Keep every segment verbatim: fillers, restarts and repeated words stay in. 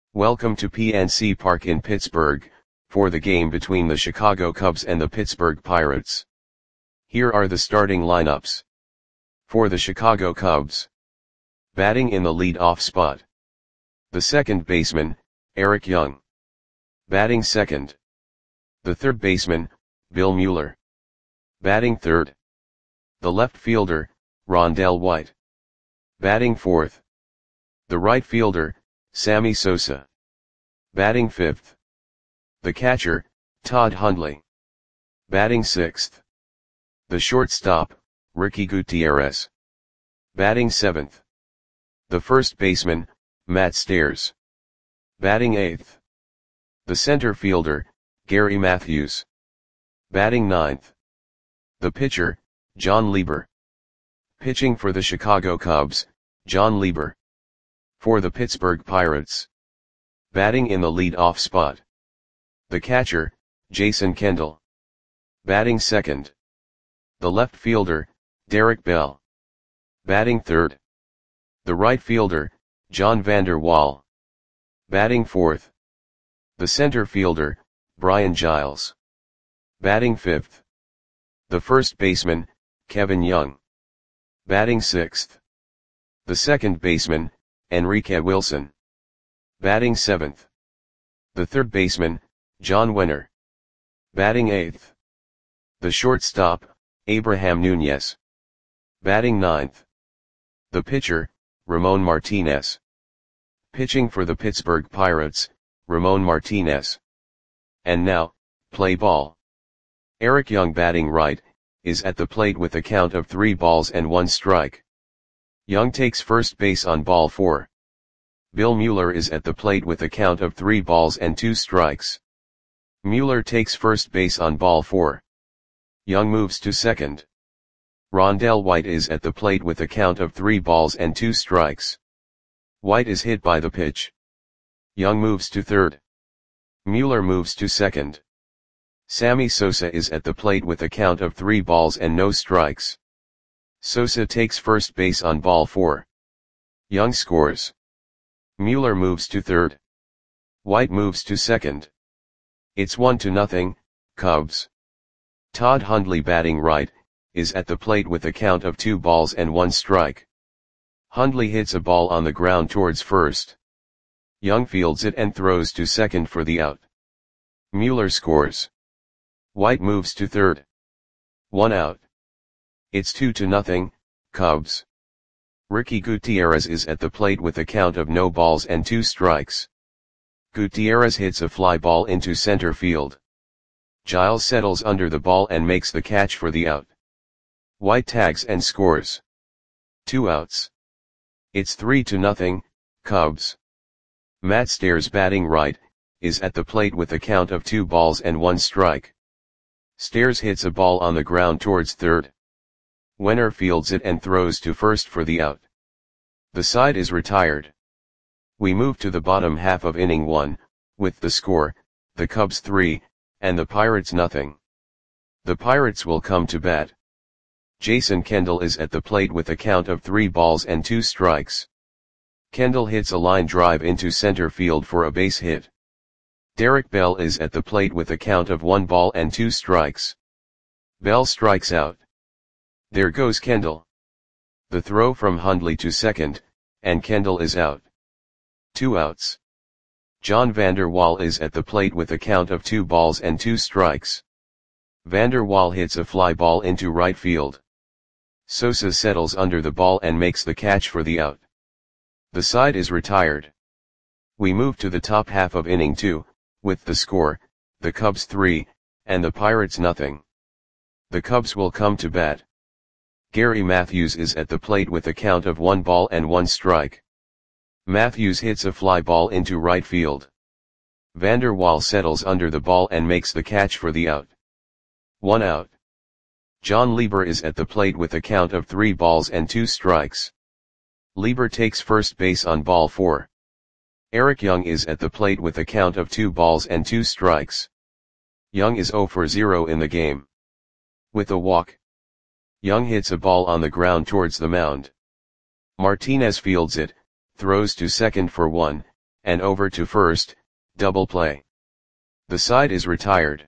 Welcome to P N C Park in Pittsburgh, for the game between the Chicago Cubs and the Pittsburgh Pirates. Here are the starting lineups. For the Chicago Cubs. Batting in the lead-off spot. The second baseman, Eric Young. Batting second. The third baseman, Bill Mueller. Batting third. The left fielder, Rondell White. Batting fourth. The right fielder, Sammy Sosa. Batting fifth. The catcher, Todd Hundley. Batting sixth. The shortstop, Ricky Gutierrez. Batting seventh. The first baseman, Matt Stairs. Batting eighth. The center fielder, Gary Matthews. Batting ninth. The pitcher, John Lieber. Pitching for the Chicago Cubs, John Lieber. For the Pittsburgh Pirates. Batting in the lead-off spot. The catcher, Jason Kendall. Batting second. The left fielder, Derek Bell. Batting third. The right fielder, John Vander Wal. Batting fourth. The center fielder, Brian Giles. Batting fifth. The first baseman, Kevin Young. Batting sixth. The second baseman, Enrique Wilson. Batting seventh. The third baseman, John Wenner. Batting eighth. The shortstop, Abraham Nunez. Batting ninth. The pitcher, Ramon Martinez. Pitching for the Pittsburgh Pirates, Ramon Martinez. And now, play ball. Eric Young, batting right, is at the plate with a count of three balls and one strike. Young takes first base on ball four. Bill Mueller is at the plate with a count of three balls and two strikes. Mueller takes first base on ball four. Young moves to second. Rondell White is at the plate with a count of three balls and two strikes. White is hit by the pitch. Young moves to third. Mueller moves to second. Sammy Sosa is at the plate with a count of three balls and no strikes. Sosa takes first base on ball four. Young scores. Mueller moves to third. White moves to second. It's one to nothing, Cubs. Todd Hundley, batting right, is at the plate with a count of two balls and one strike. Hundley hits a ball on the ground towards first. Young fields it and throws to second for the out. Mueller scores. White moves to third. One out. It's two to nothing, Cubs. Ricky Gutierrez is at the plate with a count of no balls and two strikes. Gutierrez hits a fly ball into center field. Giles settles under the ball and makes the catch for the out. White tags and scores. Two outs. It's three to nothing, Cubs. Matt Stairs, batting right, is at the plate with a count of two balls and one strike. Stairs hits a ball on the ground towards third. Wenner fields it and throws to first for the out. The side is retired. We move to the bottom half of inning one, with the score, the Cubs three, and the Pirates nothing. The Pirates will come to bat. Jason Kendall is at the plate with a count of three balls and two strikes. Kendall hits a line drive into center field for a base hit. Derek Bell is at the plate with a count of one ball and two strikes. Bell strikes out. There goes Kendall. The throw from Hundley to second, and Kendall is out. Two outs. John Vander Wal is at the plate with a count of two balls and two strikes. Vander Wal hits a fly ball into right field. Sosa settles under the ball and makes the catch for the out. The side is retired. We move to the top half of inning two, with the score, the Cubs three, and the Pirates nothing. The Cubs will come to bat. Gary Matthews is at the plate with a count of one ball and one strike. Matthews hits a fly ball into right field. Vander Wal settles under the ball and makes the catch for the out. One out. John Lieber is at the plate with a count of three balls and two strikes. Lieber takes first base on ball four. Eric Young is at the plate with a count of two balls and two strikes. Young is zero for zero in the game. With a walk, Young hits a ball on the ground towards the mound. Martinez fields it, throws to second for one, and over to first, double play. The side is retired.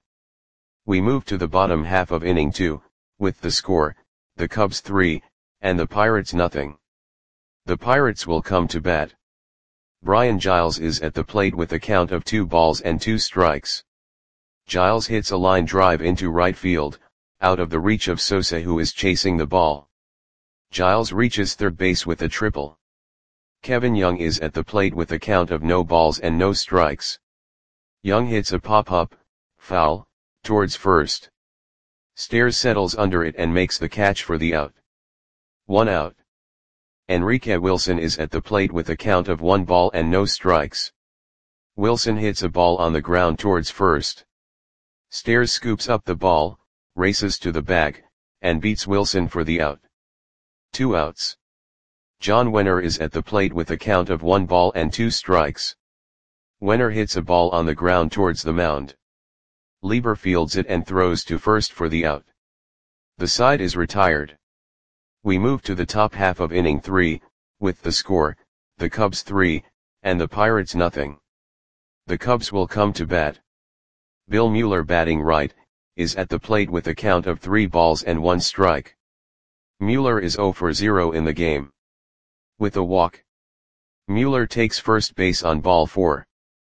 We move to the bottom half of inning two, with the score, the Cubs three, and the Pirates nothing. The Pirates will come to bat. Brian Giles is at the plate with a count of two balls and two strikes. Giles hits a line drive into right field, out of the reach of Sosa, who is chasing the ball. Giles reaches third base with a triple. Kevin Young is at the plate with a count of no balls and no strikes. Young hits a pop-up, foul, towards first. Stairs settles under it and makes the catch for the out. One out. Enrique Wilson is at the plate with a count of one ball and no strikes. Wilson hits a ball on the ground towards first. Stairs scoops up the ball, races to the bag, and beats Wilson for the out. Two outs. John Wenner is at the plate with a count of one ball and two strikes. Wenner hits a ball on the ground towards the mound. Lieber fields it and throws to first for the out. The side is retired. We move to the top half of inning three, with the score, the Cubs three, and the Pirates nothing. The Cubs will come to bat. Bill Mueller, batting right, is at the plate with a count of three balls and one strike. Mueller is zero for zero in the game. With a walk. Mueller takes first base on ball four.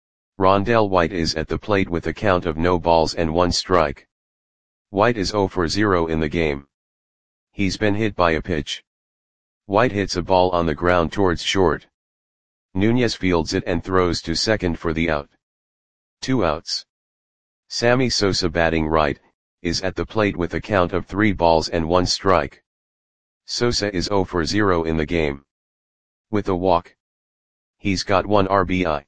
Rondell White is at the plate with a count of no balls and one strike. White is zero for zero in the game. He's been hit by a pitch. White hits a ball on the ground towards short. Nunez fields it and throws to second for the out. Two outs. Sammy Sosa, batting right, is at the plate with a count of three balls and one strike. Sosa is zero for zero in the game. With a walk. He's got one R B I.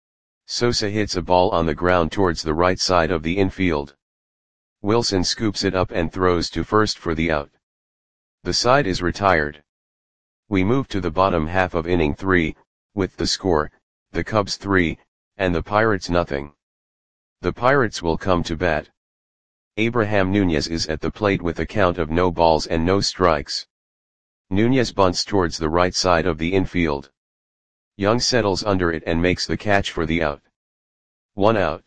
Sosa hits a ball on the ground towards the right side of the infield. Wilson scoops it up and throws to first for the out. The side is retired. We move to the bottom half of inning three, with the score, the Cubs three, and the Pirates nothing. The Pirates will come to bat. Abraham Nunez is at the plate with a count of no balls and no strikes. Nunez bunts towards the right side of the infield. Young settles under it and makes the catch for the out. One out.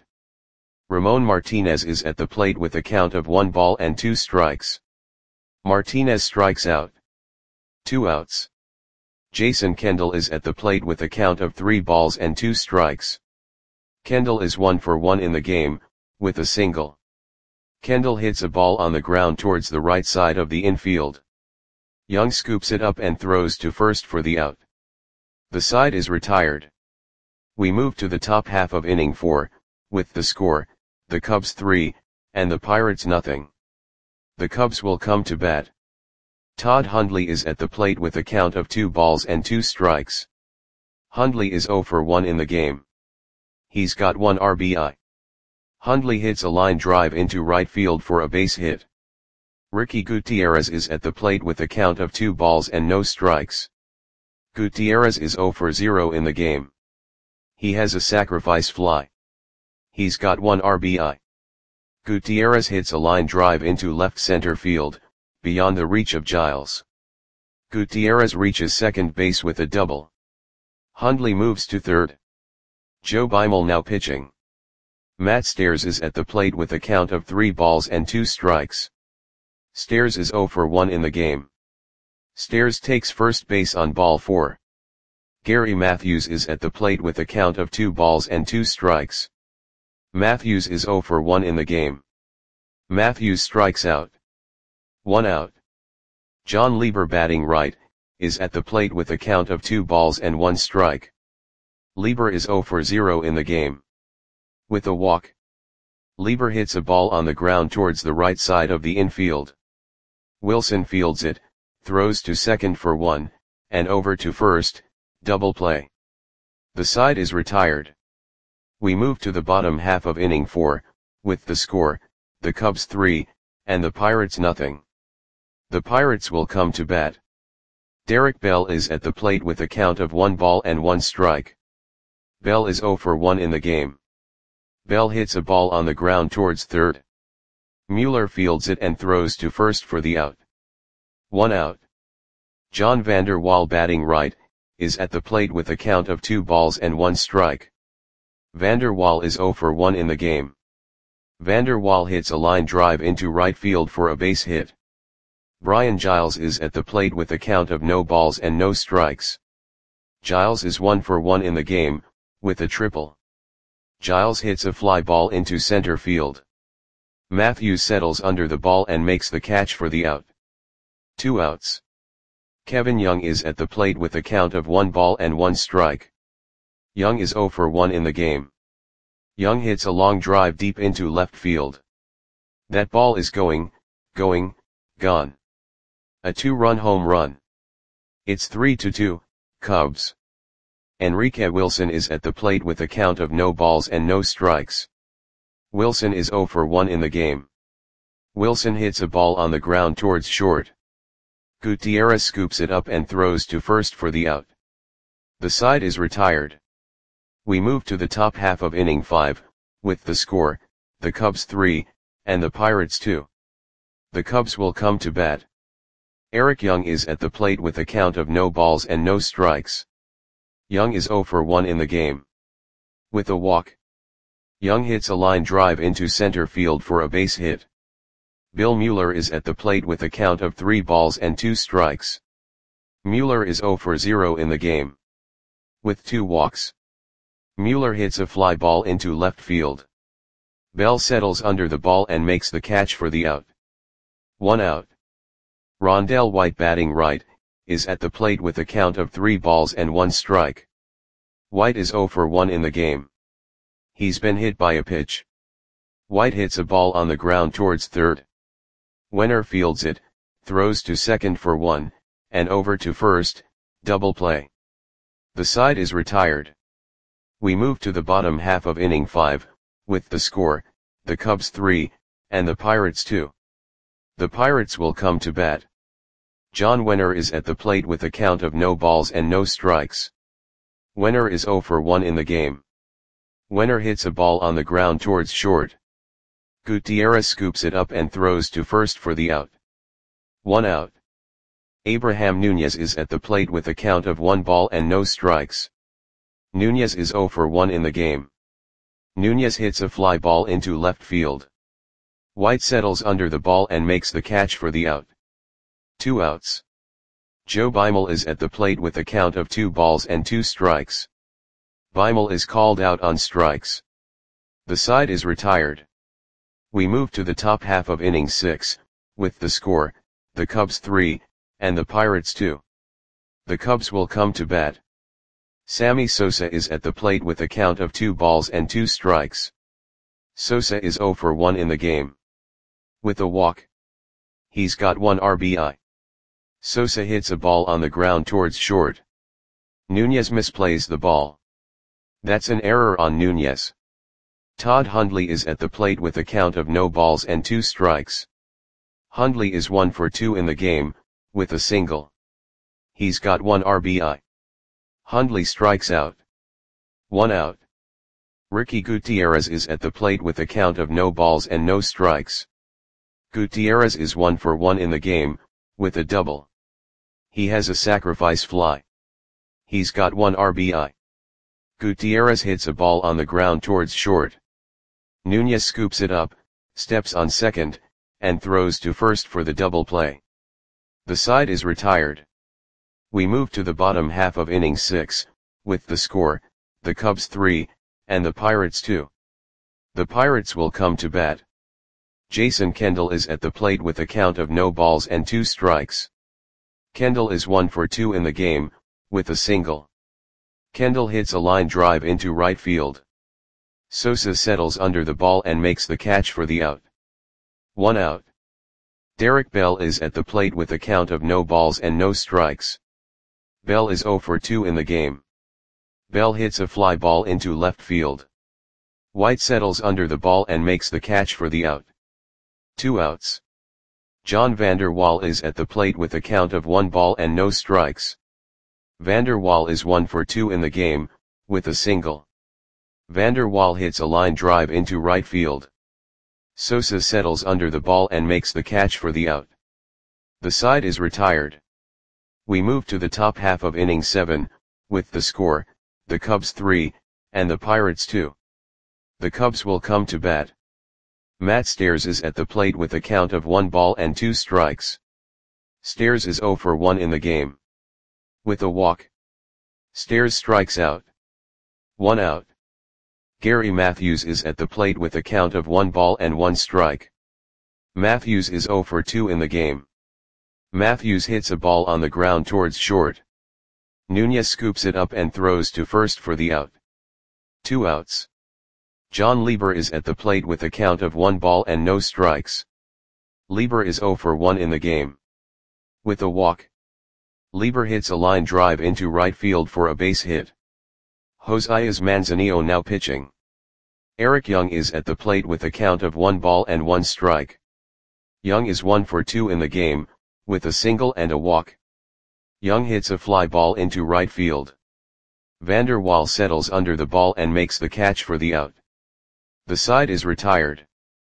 Ramon Martinez is at the plate with a count of one ball and two strikes. Martinez strikes out. Two outs. Jason Kendall is at the plate with a count of three balls and two strikes. Kendall is one for one in the game, with a single. Kendall hits a ball on the ground towards the right side of the infield. Young scoops it up and throws to first for the out. The side is retired. We move to the top half of inning four, with the score, the Cubs three, and the Pirates nothing. The Cubs will come to bat. Todd Hundley is at the plate with a count of two balls and two strikes. Hundley is zero for one in the game. He's got one R B I. Hundley hits a line drive into right field for a base hit. Ricky Gutierrez is at the plate with a count of two balls and no strikes. Gutierrez is zero for zero in the game. He has a sacrifice fly. He's got one R B I. Gutierrez hits a line drive into left center field, beyond the reach of Giles. Gutierrez reaches second base with a double. Hundley moves to third. Joe Beimel now pitching. Matt Stairs is at the plate with a count of three balls and two strikes. Stairs is zero for one in the game. Stairs takes first base on ball four. Gary Matthews is at the plate with a count of two balls and two strikes. Matthews is zero for one in the game. Matthews strikes out. One out. John Lieber, batting right, is at the plate with a count of two balls and one strike. Lieber is zero for zero in the game. With a walk. Lieber hits a ball on the ground towards the right side of the infield. Wilson fields it, throws to second for one, and over to first, double play. The side is retired. We move to the bottom half of inning four, with the score, the Cubs three, and the Pirates nothing. The Pirates will come to bat. Derek Bell is at the plate with a count of one ball and one strike. Bell is zero for one in the game. Bell hits a ball on the ground towards third. Mueller fields it and throws to first for the out. One out. John Vander Wal, batting right, is at the plate with a count of two balls and one strike. Vander Wal is zero for one in the game. Vander Wal hits a line drive into right field for a base hit. Brian Giles is at the plate with a count of no balls and no strikes. Giles is one for one in the game, with a triple. Giles hits a fly ball into center field. Matthews settles under the ball and makes the catch for the out. Two outs. Kevin Young is at the plate with a count of one ball and one strike. Young is zero for one in the game. Young hits a long drive deep into left field. That ball is going, going, gone. A two-run home run. It's three to two, Cubs. Enrique Wilson is at the plate with a count of no balls and no strikes. Wilson is zero for one in the game. Wilson hits a ball on the ground towards short. Gutierrez scoops it up and throws to first for the out. The side is retired. We move to the top half of inning five, with the score, the Cubs three, and the Pirates two. The Cubs will come to bat. Eric Young is at the plate with a count of no balls and no strikes. Young is zero for one in the game. With a walk. Young hits a line drive into center field for a base hit. Bill Mueller is at the plate with a count of three balls and two strikes. Mueller is zero for zero in the game. With two walks. Mueller hits a fly ball into left field. Bell settles under the ball and makes the catch for the out. One out. Rondell White, batting right, is at the plate with a count of three balls and one strike. White is zero for one in the game. He's been hit by a pitch. White hits a ball on the ground towards third. Wenner fields it, throws to second for one, and over to first, double play. The side is retired. We move to the bottom half of inning five, with the score, the Cubs three, and the Pirates two. The Pirates will come to bat. John Wenner is at the plate with a count of no balls and no strikes. Wenner is zero for one in the game. Wenner hits a ball on the ground towards short. Gutierrez scoops it up and throws to first for the out. One out. Abraham Nunez is at the plate with a count of one ball and no strikes. Nunez is zero for one in the game. Nunez hits a fly ball into left field. White settles under the ball and makes the catch for the out. Two outs. Joe Beimel is at the plate with a count of two balls and two strikes. Beimel is called out on strikes. The side is retired. We move to the top half of inning six, with the score, the Cubs three, and the Pirates two. The Cubs will come to bat. Sammy Sosa is at the plate with a count of two balls and two strikes. Sosa is zero for one in the game. With a walk. He's got one R B I. Sosa hits a ball on the ground towards short. Nunez misplays the ball. That's an error on Nunez. Todd Hundley is at the plate with a count of no balls and two strikes. Hundley is one for two in the game, with a single. He's got one R B I. Hundley strikes out. One out. Ricky Gutierrez is at the plate with a count of no balls and no strikes. Gutierrez is one for one in the game, with a double. He has a sacrifice fly. He's got one R B I. Gutierrez hits a ball on the ground towards short. Nunez scoops it up, steps on second, and throws to first for the double play. The side is retired. We move to the bottom half of inning six, with the score, the Cubs three, and the Pirates two. The Pirates will come to bat. Jason Kendall is at the plate with a count of no balls and two strikes. Kendall is one for two in the game, with a single. Kendall hits a line drive into right field. Sosa settles under the ball and makes the catch for the out. One out. Derek Bell is at the plate with a count of no balls and no strikes. Bell is zero for two in the game. Bell hits a fly ball into left field. White settles under the ball and makes the catch for the out. Two outs. John Vander Wal is at the plate with a count of one ball and no strikes. Vander Wal is one for two in the game, with a single. Vander Wal hits a line drive into right field. Sosa settles under the ball and makes the catch for the out. The side is retired. We move to the top half of inning seven, with the score, the Cubs three, and the Pirates two. The Cubs will come to bat. Matt Stairs is at the plate with a count of one ball and two strikes. Stairs is oh for one in the game. With a walk. Stairs strikes out. One out. Gary Matthews is at the plate with a count of one ball and one strike. Matthews is oh for two in the game. Matthews hits a ball on the ground towards short. Nunez scoops it up and throws to first for the out. Two outs. John Lieber is at the plate with a count of one ball and no strikes. Lieber is oh for one in the game. With a walk. Lieber hits a line drive into right field for a base hit. Josias Manzanillo now pitching. Eric Young is at the plate with a count of one ball and one strike. Young is one for two in the game, with a single and a walk. Young hits a fly ball into right field. Vander Waal settles under the ball and makes the catch for the out. The side is retired.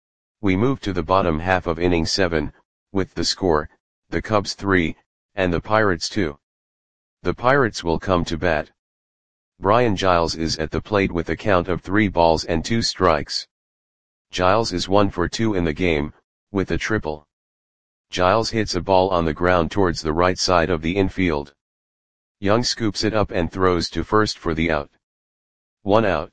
We move to the bottom half of inning seven, with the score, the Cubs three, and the Pirates two. The Pirates will come to bat. Brian Giles is at the plate with a count of three balls and two strikes. Giles is one for two in the game, with a triple. Giles hits a ball on the ground towards the right side of the infield. Young scoops it up and throws to first for the out. One out.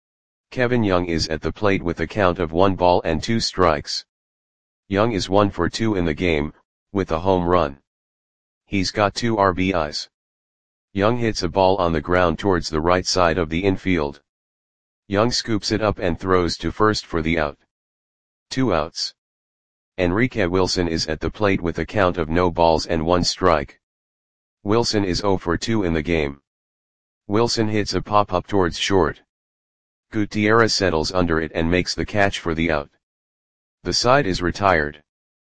Kevin Young is at the plate with a count of one ball and two strikes. Young is one for two in the game, with a home run. He's got two R B Is. Young hits a ball on the ground towards the right side of the infield. Young scoops it up and throws to first for the out. Two outs. Enrique Wilson is at the plate with a count of no balls and one strike. Wilson is oh for two in the game. Wilson hits a pop-up towards short. Gutierrez settles under it and makes the catch for the out. The side is retired.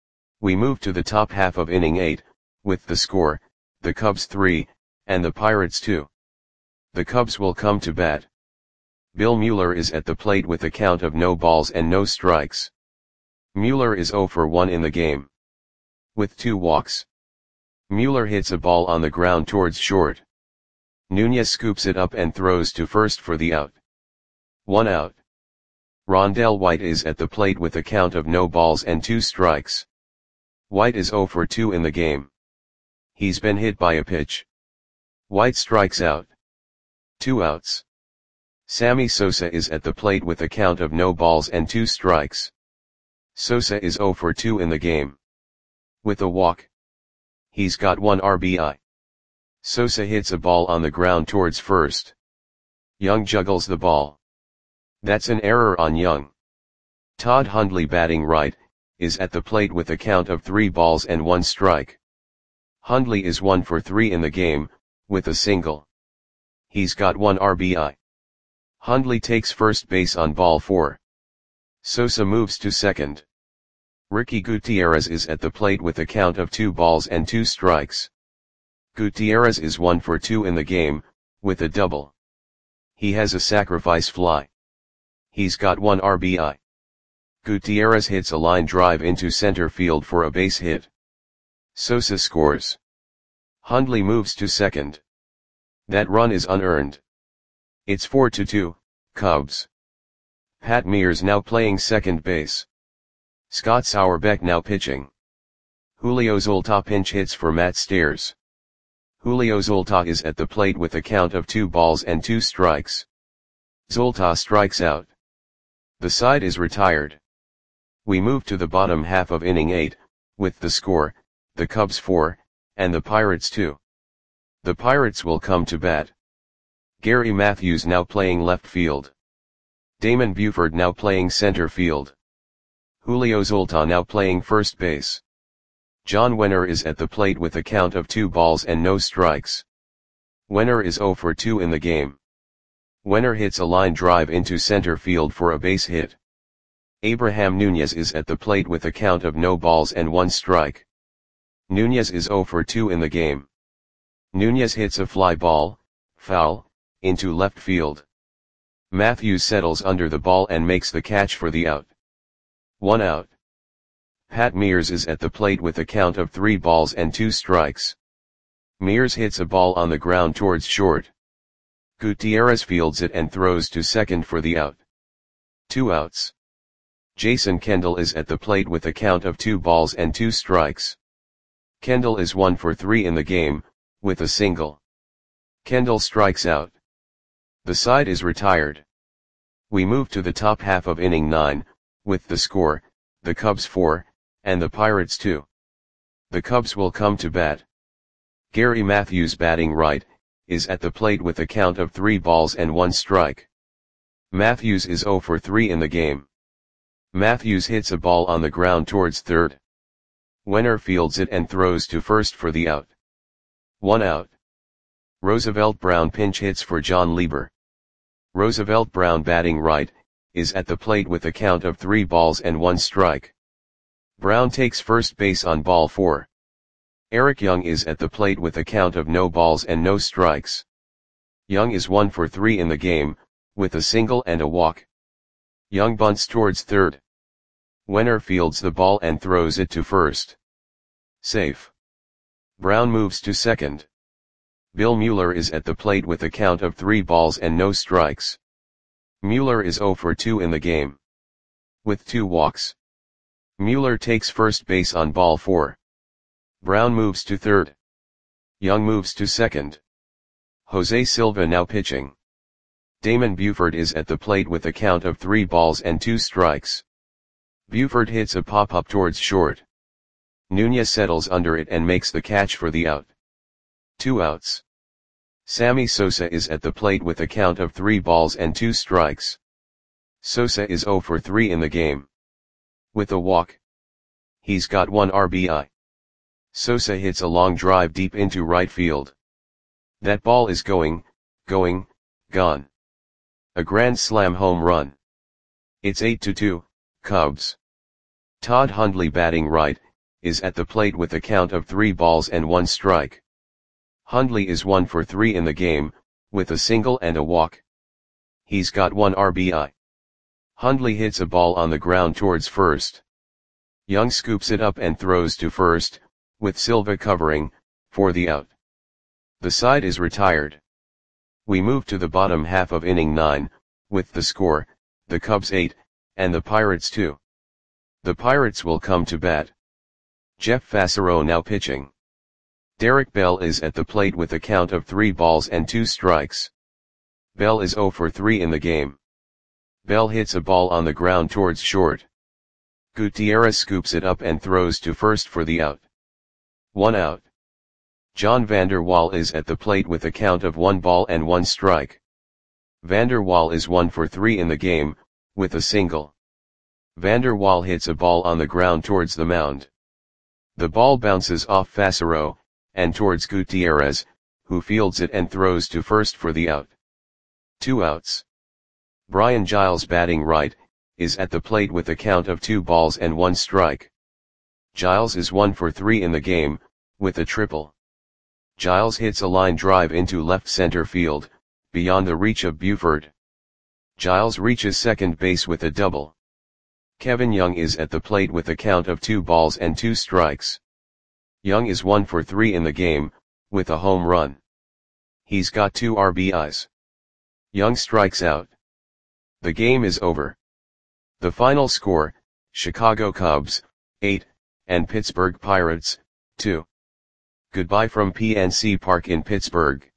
We move to the top half of inning eight, with the score, the Cubs three, and the Pirates two. The Cubs will come to bat. Bill Mueller is at the plate with a count of no balls and no strikes. Mueller is oh for one in the game. With two walks. Mueller hits a ball on the ground towards short. Nunez scoops it up and throws to first for the out. One out. Rondell White is at the plate with a count of no balls and two strikes. White is oh for two in the game. He's been hit by a pitch. White strikes out. Two outs. Sammy Sosa is at the plate with a count of no balls and two strikes. Sosa is oh for two in the game. With a walk. He's got one R B I. Sosa hits a ball on the ground towards first. Young juggles the ball. That's an error on Young. Todd Hundley, batting right, is at the plate with a count of three balls and one strike. Hundley is one for three in the game, with a single. He's got one R B I. Hundley takes first base on ball four. Sosa moves to second. Ricky Gutierrez is at the plate with a count of two balls and two strikes. Gutierrez is one for two in the game, with a double. He has a sacrifice fly. He's got one R B I. Gutierrez hits a line drive into center field for a base hit. Sosa scores. Hundley moves to second. That run is unearned. It's four to two, Cubs. Pat Mears now playing second base. Scott Sauerbeck now pitching. Julio Zolta pinch hits for Matt Stairs. Julio Zolta is at the plate with a count of two balls and two strikes. Zolta strikes out. The side is retired. We move to the bottom half of inning eight, with the score, the Cubs four, and the Pirates two. The Pirates will come to bat. Gary Matthews now playing left field. Damon Buford now playing center field. Julio Zolta now playing first base. John Wenner is at the plate with a count of two balls and no strikes. Wenner is oh for two in the game. Wenner hits a line drive into center field for a base hit. Abraham Nunez is at the plate with a count of no balls and one strike. Nunez is oh for two in the game. Nunez hits a fly ball, foul, into left field. Matthews settles under the ball and makes the catch for the out. One out. Pat Mears is at the plate with a count of three balls and two strikes. Mears hits a ball on the ground towards short. Gutierrez fields it and throws to second for the out. Two outs. Jason Kendall is at the plate with a count of two balls and two strikes. Kendall is one for three in the game, with a single. Kendall strikes out. The side is retired. We move to the top half of inning nine, with the score, the Cubs four, and the Pirates two. The Cubs will come to bat. Gary Matthews, batting right, is at the plate with a count of three balls and one strike. Matthews is zero for three in the game. Matthews hits a ball on the ground towards third. Wenner fields it and throws to first for the out. One out. Roosevelt Brown pinch hits for John Lieber. Roosevelt Brown, batting right, is at the plate with a count of three balls and one strike. Brown takes first base on ball four. Eric Young is at the plate with a count of no balls and no strikes. Young is one for three in the game, with a single and a walk. Young bunts towards third. Wenner fields the ball and throws it to first. Safe. Brown moves to second. Bill Mueller is at the plate with a count of three balls and no strikes. Mueller is zero for two in the game, with two walks. Mueller takes first base on ball four. Brown moves to third. Young moves to second. Jose Silva now pitching. Damon Buford is at the plate with a count of three balls and two strikes. Buford hits a pop-up towards short. Nunez settles under it and makes the catch for the out. Two outs. Sammy Sosa is at the plate with a count of three balls and two strikes. Sosa is zero for three in the game, with a walk. He's got one R B I. Sosa hits a long drive deep into right field. That ball is going, going, gone. A grand slam home run. It's eight to two, Cubs. Todd Hundley, batting right, is at the plate with a count of three balls and one strike. Hundley is one for three in the game, with a single and a walk. He's got one R B I. Hundley hits a ball on the ground towards first. Young scoops it up and throws to first, with Silva covering, for the out. The side is retired. We move to the bottom half of inning nine, with the score, the Cubs eight, and the Pirates two. The Pirates will come to bat. Jeff Fassero now pitching. Derek Bell is at the plate with a count of three balls and two strikes. Bell is zero for three in the game. Bell hits a ball on the ground towards short. Gutierrez scoops it up and throws to first for the out. One out. John Vander Wal is at the plate with a count of one ball and one strike. Vander Wal is one for three in the game, with a single. Vander Wal hits a ball on the ground towards the mound. The ball bounces off Fassero, and towards Gutierrez, who fields it and throws to first for the out. Two outs. Brian Giles, batting right, is at the plate with a count of two balls and one strike. Giles is one for three in the game, with a triple. Giles hits a line drive into left center field, beyond the reach of Buford. Giles reaches second base with a double. Kevin Young is at the plate with a count of two balls and two strikes. Young is one for three in the game, with a home run. He's got two R B Is. Young strikes out. The game is over. The final score, Chicago Cubs, eight, and Pittsburgh Pirates, two. Goodbye from P N C Park in Pittsburgh.